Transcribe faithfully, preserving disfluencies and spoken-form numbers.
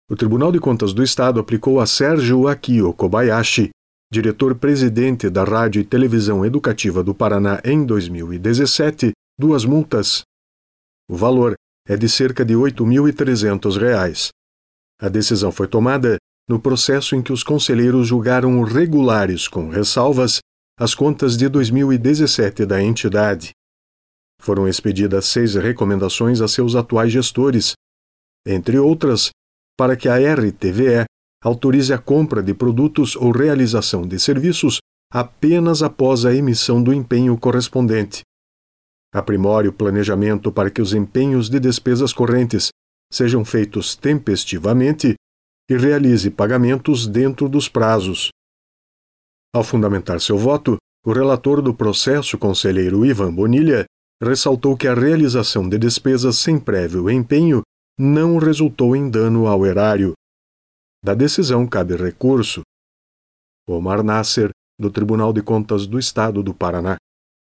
O Tribunal de Contas do Estado aplicou a Sérgio Akio Kobayashi, diretor-presidente da Rádio e Televisão Educativa do Paraná em dois mil e dezessete, duas multas. O valor é de cerca de oito mil e trezentos reais. A decisão foi tomada no processo em que os conselheiros julgaram regulares, com ressalvas, as contas de dois mil e dezessete da entidade. Foram expedidas seis recomendações a seus atuais gestores, entre outras, para que a R T V E autorize a compra de produtos ou realização de serviços apenas após a emissão do empenho correspondente. Aprimore o planejamento para que os empenhos de despesas correntes sejam feitos tempestivamente e realize pagamentos dentro dos prazos. Ao fundamentar seu voto, o relator do processo, conselheiro Ivan Bonilha, ressaltou que a realização de despesas sem prévio empenho não resultou em dano ao erário. Da decisão cabe recurso. Omar Nasser, do Tribunal de Contas do Estado do Paraná.